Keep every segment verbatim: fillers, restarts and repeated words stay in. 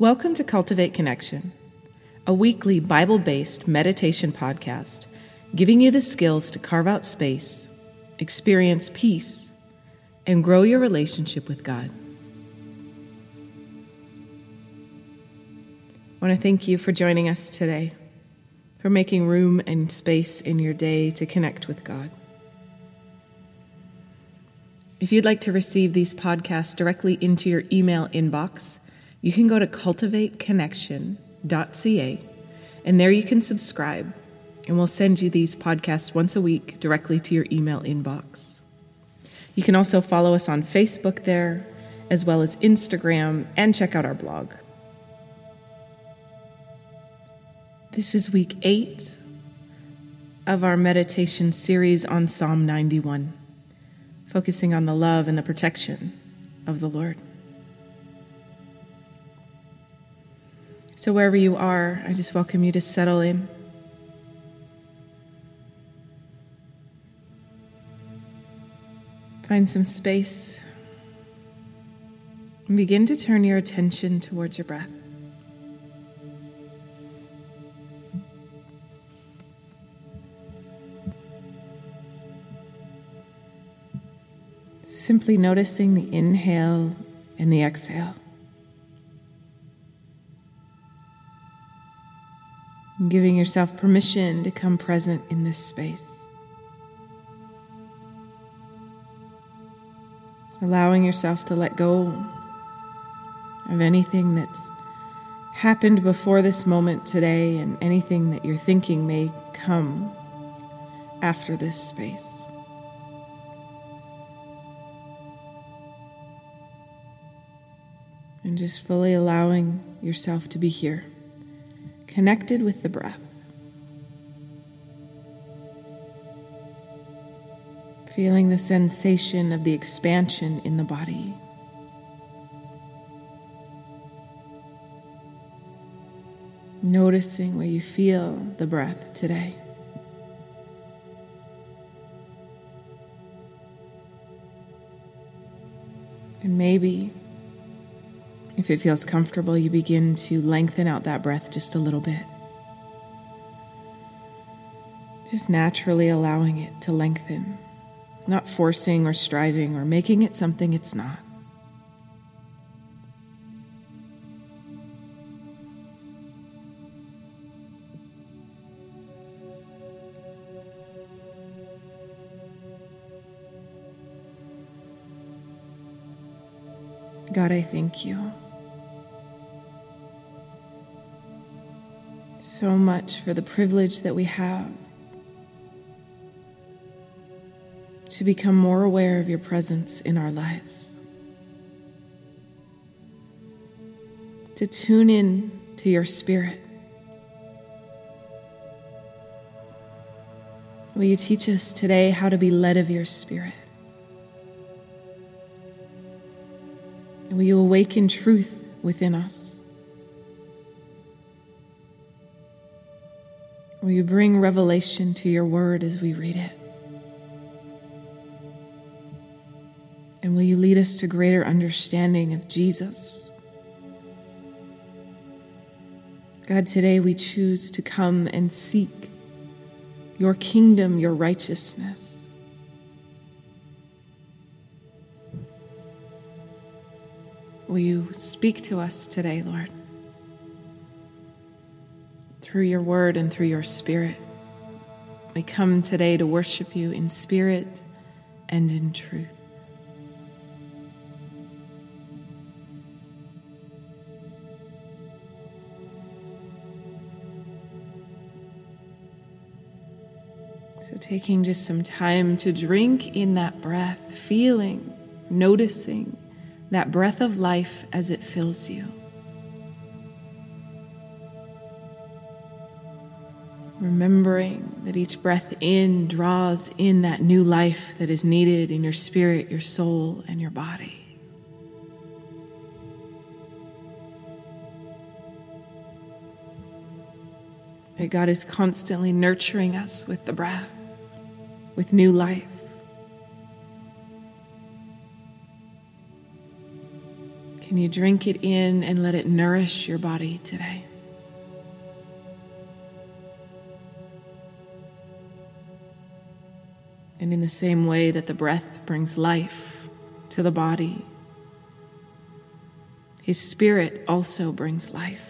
Welcome to Cultivate Connection, a weekly Bible-based meditation podcast giving you the skills to carve out space, experience peace, and grow your relationship with God. I want to thank you for joining us today, for making room and space in your day to connect with God. If you'd like to receive these podcasts directly into your email inbox, you can go to cultivate connection dot c a, and there you can subscribe, and we'll send you these podcasts once a week directly to your email inbox. You can also follow us on Facebook there, as well as Instagram, and check out our blog. This is week eight of our meditation series on Psalm ninety-one, focusing on the love and the protection of the Lord. So wherever you are, I just welcome you to settle in. Find some space and begin to turn your attention towards your breath. Simply noticing the inhale and the exhale. And giving yourself permission to come present in this space. Allowing yourself to let go of anything that's happened before this moment today and anything that you're thinking may come after this space. And just fully allowing yourself to be here, connected with the breath. Feeling the sensation of the expansion in the body. Noticing where you feel the breath today. And maybe, if it feels comfortable, you begin to lengthen out that breath just a little bit. Just naturally allowing it to lengthen, not forcing or striving or making it something it's not. God, I thank you so much for the privilege that we have to become more aware of your presence in our lives, to tune in to your Spirit. Will you teach us today how to be led of your Spirit? And will you awaken truth within us? Will you bring revelation to your word as we read it? And will you lead us to greater understanding of Jesus? God, today we choose to come and seek your kingdom, your righteousness. Will you speak to us today, Lord? Through your word and through your Spirit. We come today to worship you in spirit and in truth. So taking just some time to drink in that breath, feeling, noticing that breath of life as it fills you. Remembering that each breath in draws in that new life that is needed in your spirit, your soul, and your body. That God is constantly nurturing us with the breath, with new life. Can you drink it in and let it nourish your body today? And in the same way that the breath brings life to the body, His Spirit also brings life.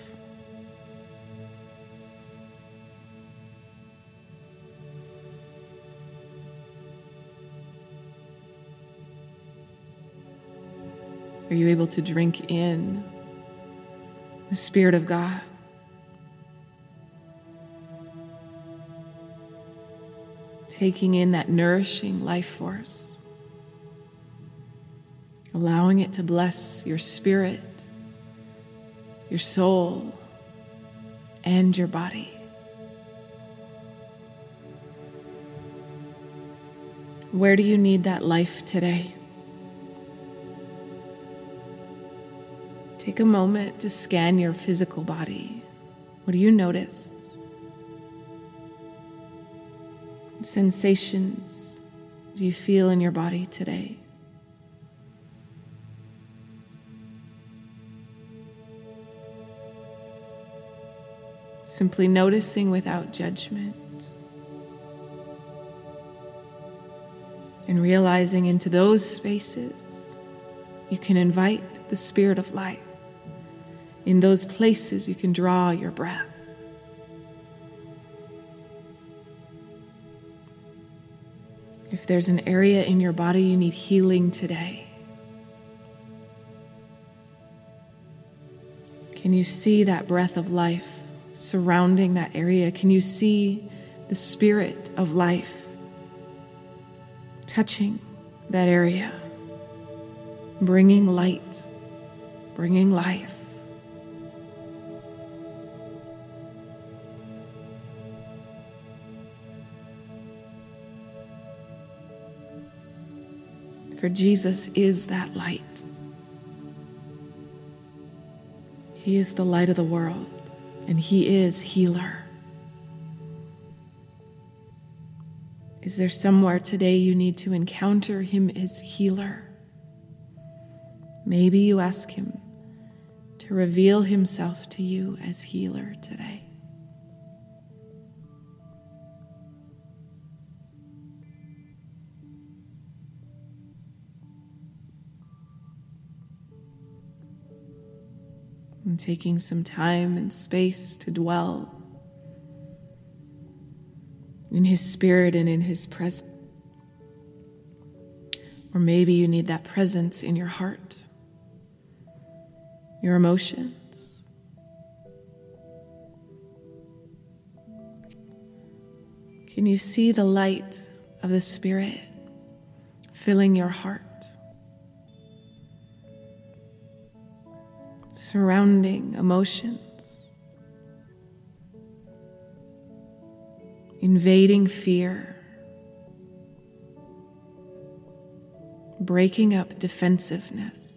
Are you able to drink in the Spirit of God? Taking in that nourishing life force, allowing it to bless your spirit, your soul, and your body. Where do you need that life today? Take a moment to scan your physical body. What do you notice? What sensations do you feel in your body today? Simply noticing without judgment. And realizing into those spaces, you can invite the Spirit of life. In those places, you can draw your breath. If there's an area in your body you need healing today, can you see that breath of life surrounding that area? Can you see the Spirit of life touching that area, bringing light, bringing life? For Jesus is that light. He is the light of the world, and He is healer. Is there somewhere today you need to encounter Him as healer? Maybe you ask Him to reveal Himself to you as healer today. And taking some time and space to dwell in His Spirit and in His presence. Or maybe you need that presence in your heart, your emotions. Can you see the light of the Spirit filling your heart? Surrounding emotions, invading fear, breaking up defensiveness,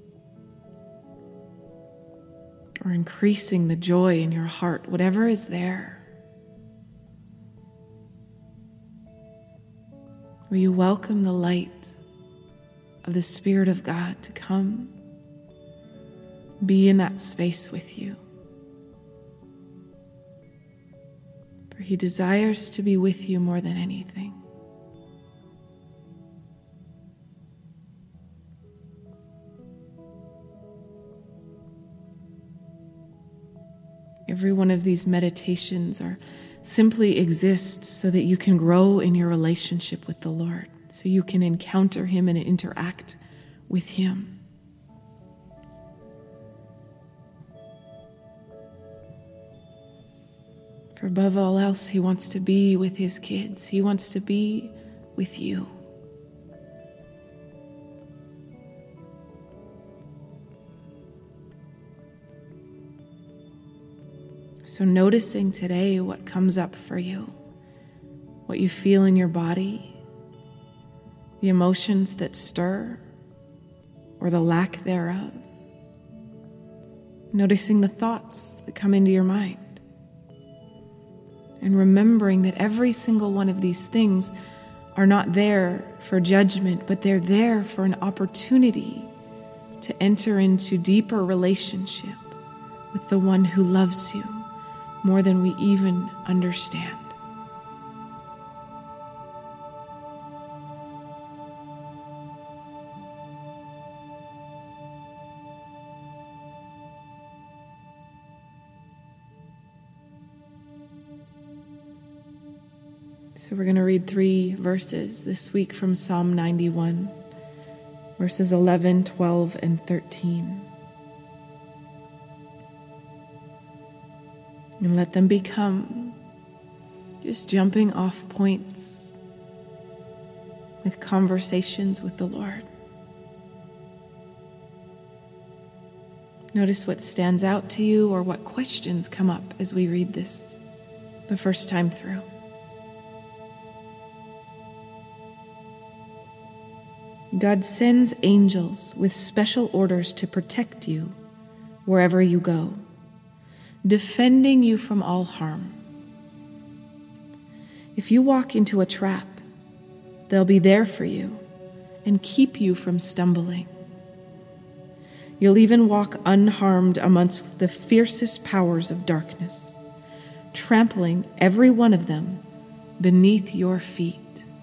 or increasing the joy in your heart, whatever is there. Will you welcome the light of the Spirit of God to come be in that space with you? For He desires to be with you more than anything. Every one of these meditations are simply exist so that you can grow in your relationship with the Lord, so you can encounter Him and interact with Him. For above all else, He wants to be with His kids. He wants to be with you. So noticing today what comes up for you, what you feel in your body, the emotions that stir or the lack thereof. Noticing the thoughts that come into your mind. And remembering that every single one of these things are not there for judgment, but they're there for an opportunity to enter into deeper relationship with the one who loves you more than we even understand. So we're going to read three verses this week from Psalm ninety-one, verses eleven, twelve, and thirteen. And let them become just jumping off points with conversations with the Lord. Notice what stands out to you or what questions come up as we read this the first time through. God sends angels with special orders to protect you wherever you go, defending you from all harm. If you walk into a trap, they'll be there for you and keep you from stumbling. You'll even walk unharmed amongst the fiercest powers of darkness, trampling every one of them beneath your feet.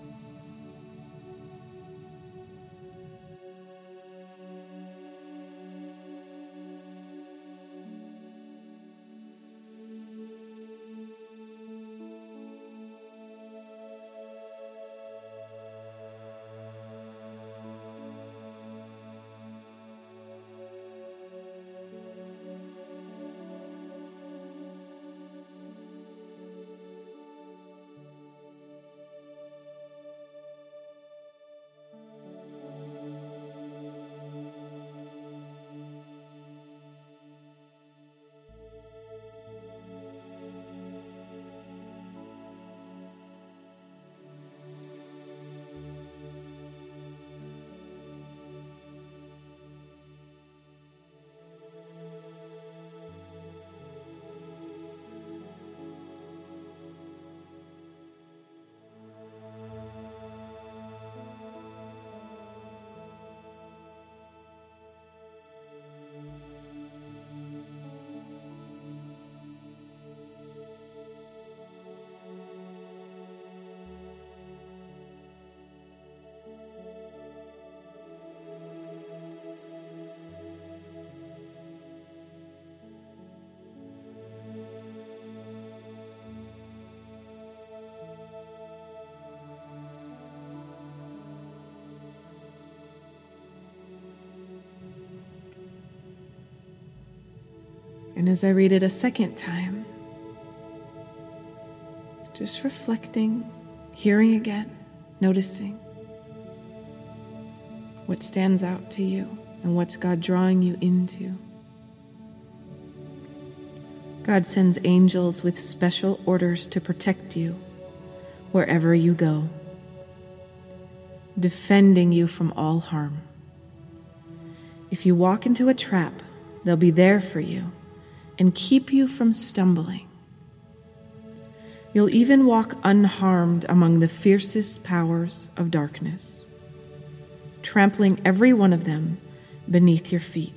And as I read it a second time, just reflecting, hearing again, noticing what stands out to you and what's God drawing you into. God sends angels with special orders to protect you wherever you go, defending you from all harm. If you walk into a trap, they'll be there for you and keep you from stumbling. You'll even walk unharmed among the fiercest powers of darkness, trampling every one of them beneath your feet.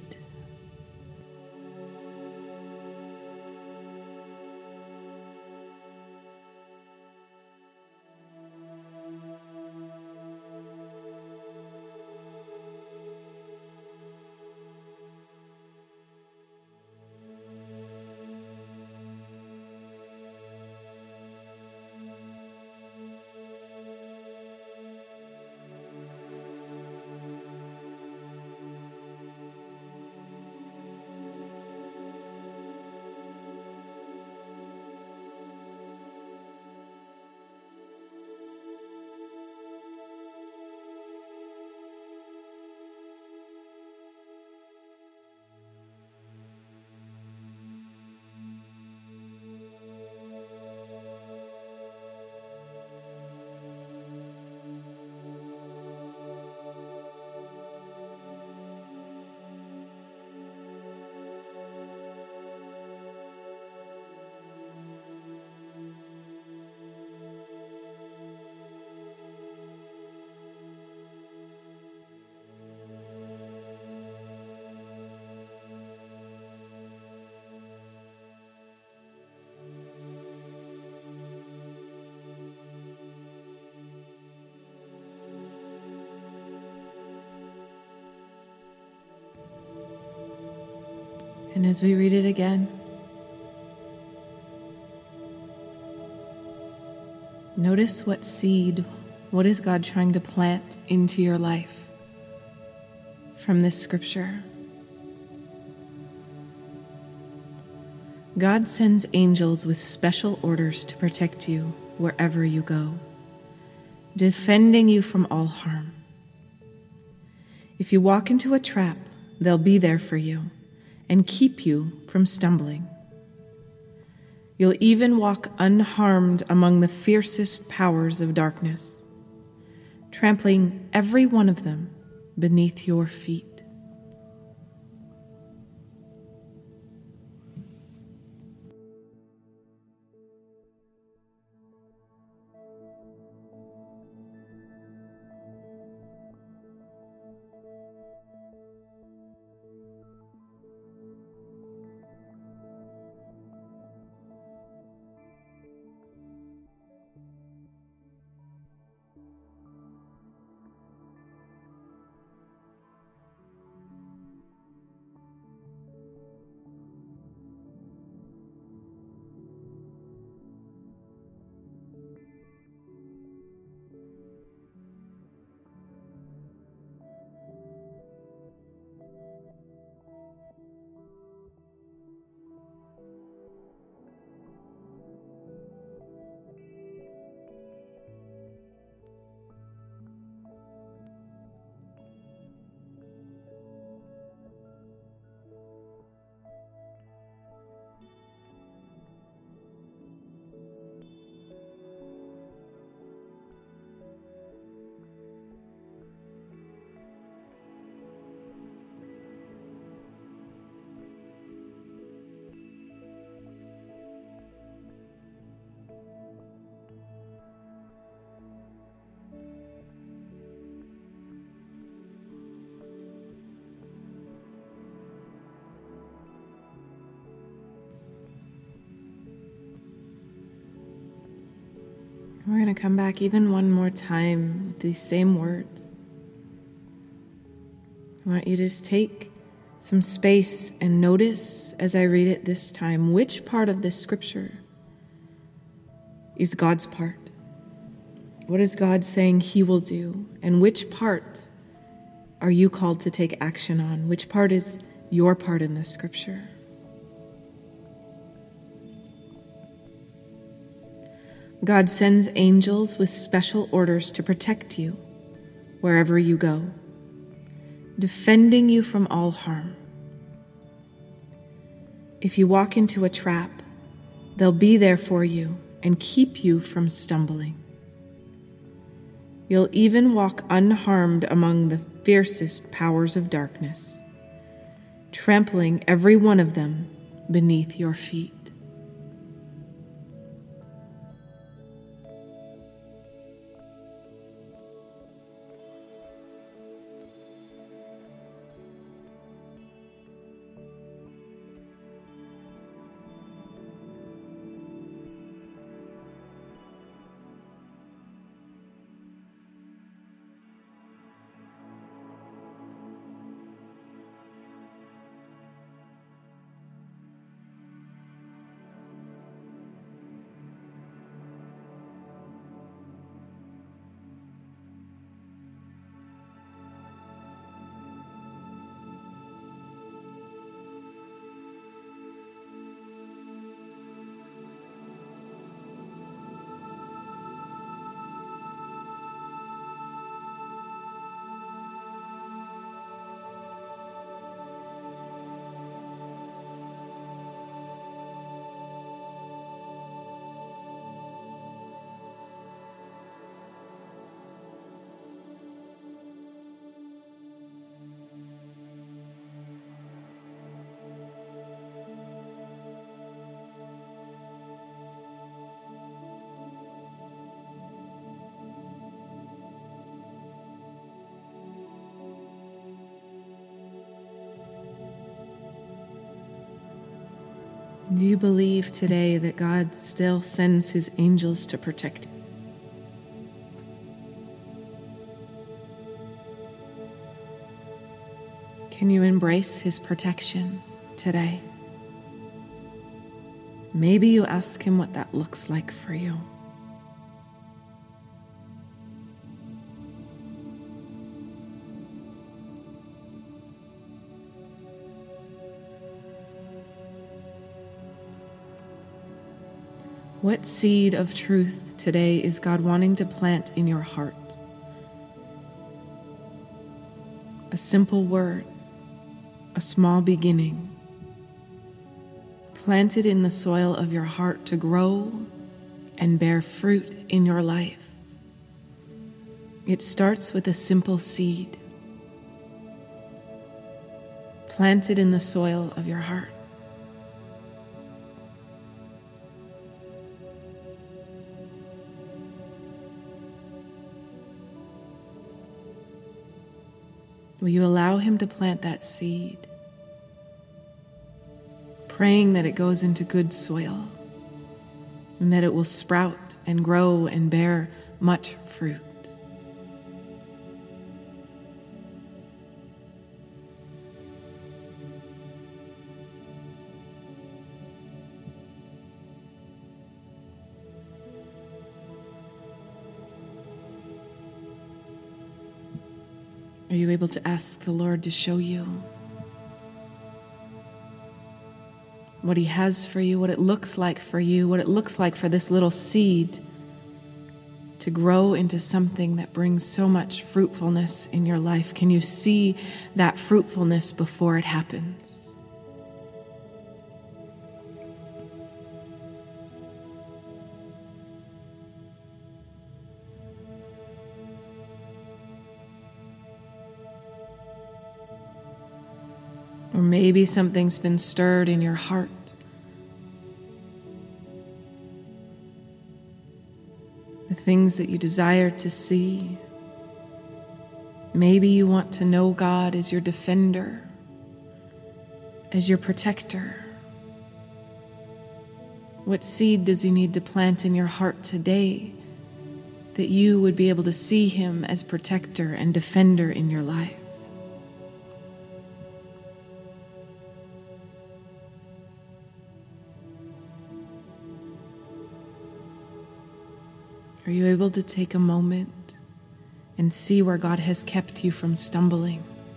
And as we read it again, notice what seed, what is God trying to plant into your life from this scripture. God sends angels with special orders to protect you wherever you go, defending you from all harm. If you walk into a trap, they'll be there for you and keep you from stumbling. You'll even walk unharmed among the fiercest powers of darkness, trampling every one of them beneath your feet. We're going to come back even one more time with these same words. I want you to just take some space and notice as I read it this time, which part of this scripture is God's part? What is God saying He will do? And which part are you called to take action on? Which part is your part in this scripture? God sends angels with special orders to protect you wherever you go, defending you from all harm. If you walk into a trap, they'll be there for you and keep you from stumbling. You'll even walk unharmed among the fiercest powers of darkness, trampling every one of them beneath your feet. Do you believe today that God still sends His angels to protect you? Can you embrace His protection today. Maybe you ask him what that looks like for you. What seed of truth today is God wanting to plant in your heart? A simple word, a small beginning, planted in the soil of your heart to grow and bear fruit in your life. It starts with a simple seed, planted in the soil of your heart. Will you allow him to plant that seed, praying that it goes into good soil and that it will sprout and grow and bear much fruit? Are you able to ask the Lord to show you what he has for you, what it looks like for you, what it looks like for this little seed to grow into something that brings so much fruitfulness in your life? Can you see that fruitfulness before it happens? Or maybe something's been stirred in your heart. The things that you desire to see. Maybe you want to know God as your defender, as your protector. What seed does he need to plant in your heart today that you would be able to see him as protector and defender in your life? Are you able to take a moment and see where God has kept you from stumbling?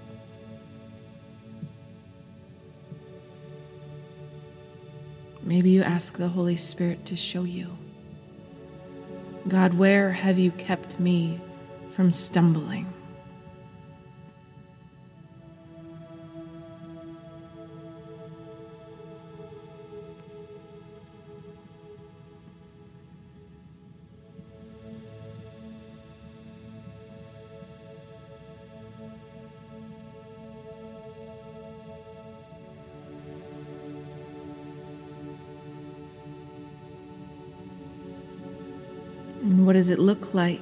Maybe you ask the Holy Spirit to show you. God, where have you kept me from stumbling? And what does it look like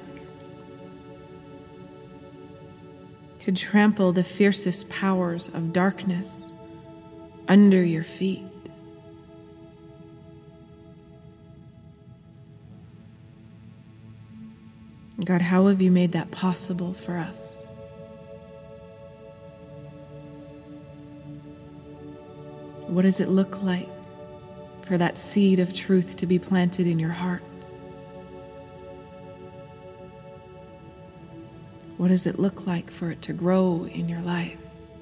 to trample the fiercest powers of darkness under your feet? God, how have you made that possible for us? What does it look like for that seed of truth to be planted in your heart? What does it look like for it to grow in your life?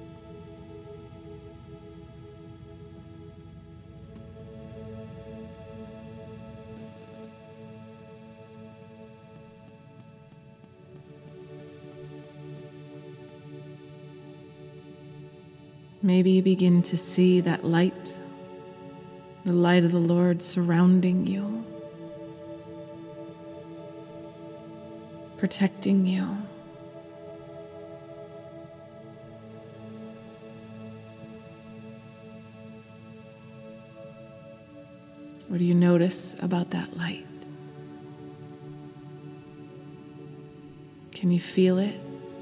Maybe you begin to see that light, the light of the Lord surrounding you, protecting you. What do you notice about that light? Can you feel it?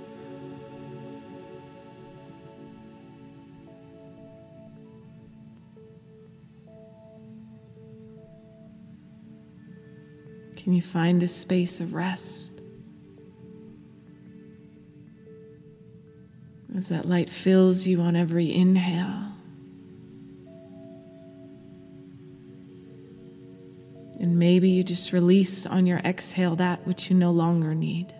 Can you find a space of rest as that light fills you on every inhale And maybe you just release on your exhale that which you no longer need.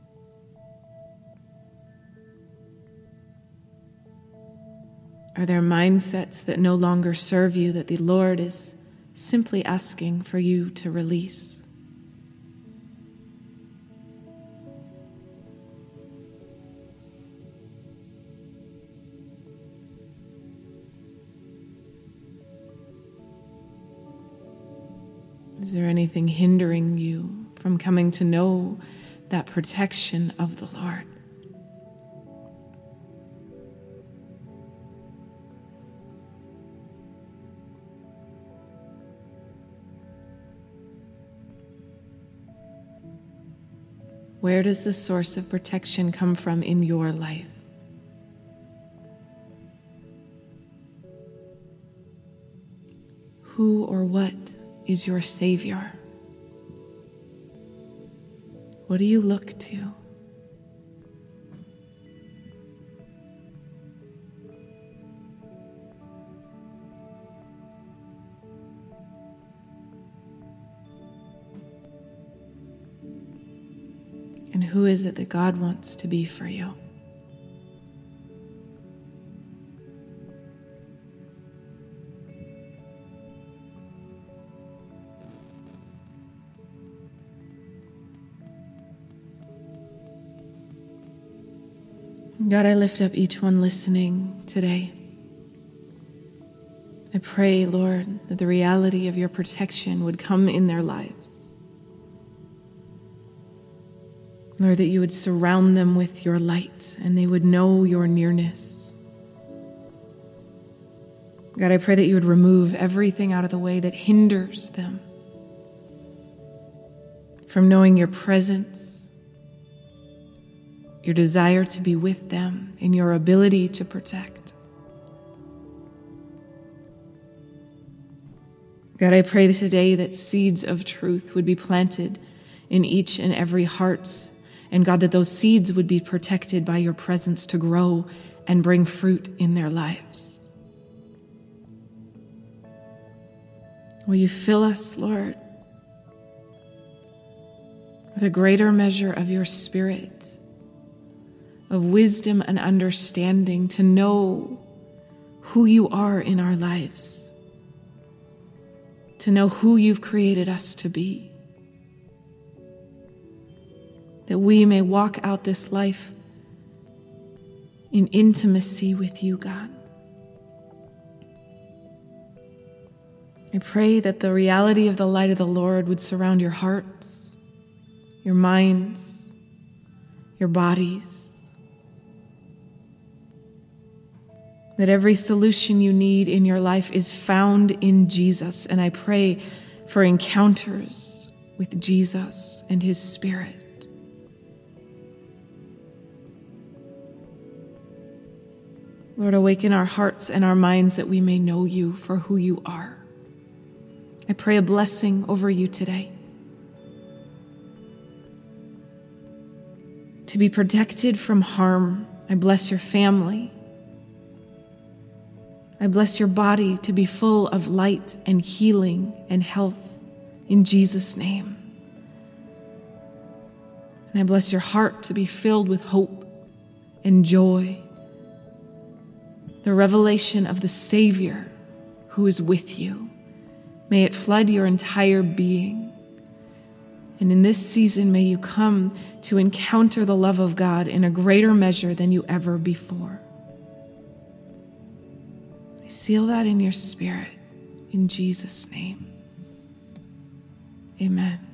Are there mindsets that no longer serve you that the Lord is simply asking for you to release? Is there anything hindering you from coming to know that protection of the Lord? Where does the source of protection come from in your life? Who or what is your Savior? What do you look to? And who is it that God wants to be for you? God, I lift up each one listening today. I pray, Lord, that the reality of your protection would come in their lives. Lord, that you would surround them with your light and they would know your nearness. God, I pray that you would remove everything out of the way that hinders them from knowing your presence, your desire to be with them, and your ability to protect. God, I pray today that seeds of truth would be planted in each and every heart. And God, that those seeds would be protected by your presence to grow and bring fruit in their lives. Will you fill us, Lord, with a greater measure of your Spirit, of wisdom and understanding to know who you are in our lives, to know who you've created us to be. That we may walk out this life in intimacy with you, God. I pray that the reality of the light of the Lord would surround your hearts, your minds, your bodies. That every solution you need in your life is found in Jesus. And I pray for encounters with Jesus and his Spirit. Lord, awaken our hearts and our minds that we may know you for who you are. I pray a blessing over you today. To be protected from harm, I bless your family. I bless your body to be full of light and healing and health in Jesus' name. And I bless your heart to be filled with hope and joy. The revelation of the Savior who is with you. May it flood your entire being. And in this season, may you come to encounter the love of God in a greater measure than you ever before. I seal that in your spirit, in Jesus' name. Amen.